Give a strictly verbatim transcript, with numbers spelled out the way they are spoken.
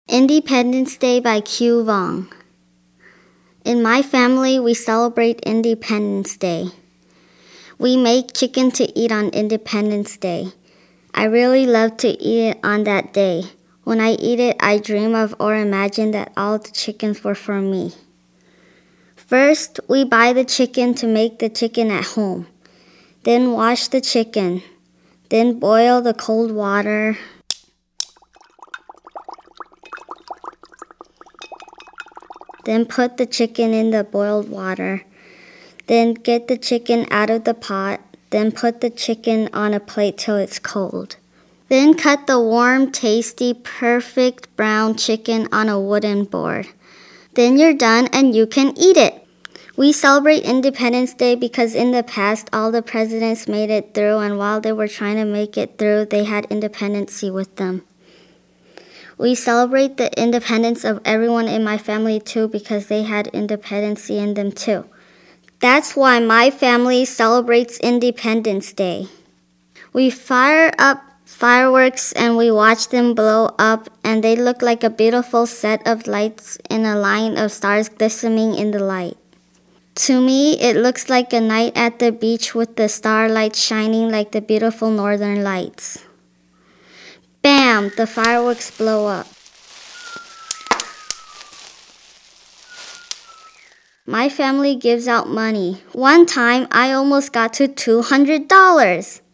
Independence Day by Q Vong. In my family, we celebrate Independence Day. We make chicken to eat on Independence Day. I really love to eat it on that day. When I eat it, I dream of or imagine that all the chickens were for me. First, we buy the chicken to make the chicken at home. Then wash the chicken. Then boil the cold water. Then put the chicken in the boiled water. Then get the chicken out of the pot. Then put the chicken on a plate till it's cold. Then cut the warm, tasty, perfect brown chicken on a wooden board. Then you're done and you can eat it. We celebrate Independence Day because in the past all the presidents made it through, and while they were trying to make it through, they had independency with them. We celebrate the independence of everyone in my family too because they had independency in them too. That's why my family celebrates Independence Day. We fire up fireworks and we watch them blow up, and they look like a beautiful set of lights in a line of stars glistening in the light. To me, it looks like a night at the beach with the starlight shining like the beautiful northern lights. Bam! The fireworks blow up. My family gives out money. One time, I almost got to two hundred dollars.